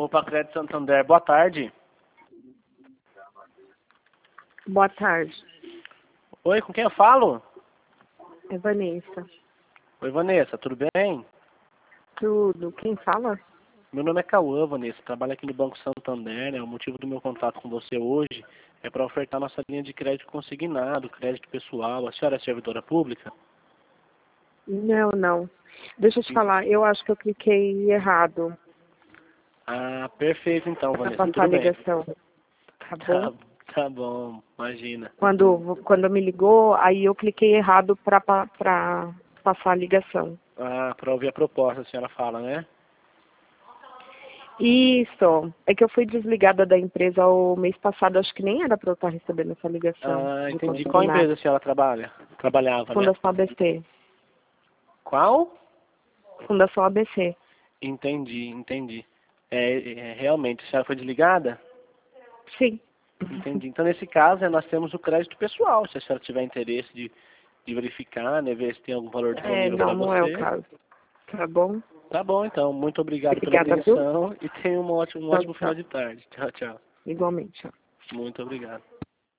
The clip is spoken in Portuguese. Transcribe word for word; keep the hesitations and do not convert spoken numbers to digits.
Opa, Crédito Santander, boa tarde. Boa tarde. Oi, com quem eu falo? É Vanessa. Oi, Vanessa, tudo bem? Tudo. Quem fala? Meu nome é Cauã, Vanessa, trabalho aqui no Banco Santander, né? O motivo do meu contato com você hoje é para ofertar nossa linha de crédito consignado, crédito pessoal. A senhora é servidora pública? Não, não. Deixa eu te falar, eu acho que eu cliquei errado Ah, perfeito então, para Vanessa, passar a tudo bem. ligação. Tá bom? Tá, tá bom, imagina. Quando, quando me ligou, aí eu cliquei errado para para passar a ligação. Ah, para ouvir a proposta, a senhora fala, né? Isso. É que eu fui desligada da empresa o mês passado, acho que nem era para eu estar recebendo essa ligação Ah, de entendi. Qual consignado. empresa a senhora trabalha? Trabalhava, né? Fundação A B C. Qual? Fundação A B C. Entendi, entendi. É, é, realmente, a senhora foi desligada? Sim. Entendi. Então, nesse caso, né, nós temos o crédito pessoal. Se a senhora tiver interesse de, de verificar, né, ver se tem algum valor É, disponível para não, não é o você. caso. Tá bom? Tá bom, então. Muito obrigado pela Obrigada, viu? atenção e tenha um ótimo, um Tchau, ótimo final tchau. de tarde. Tchau, tchau. Igualmente, tchau. Muito obrigado.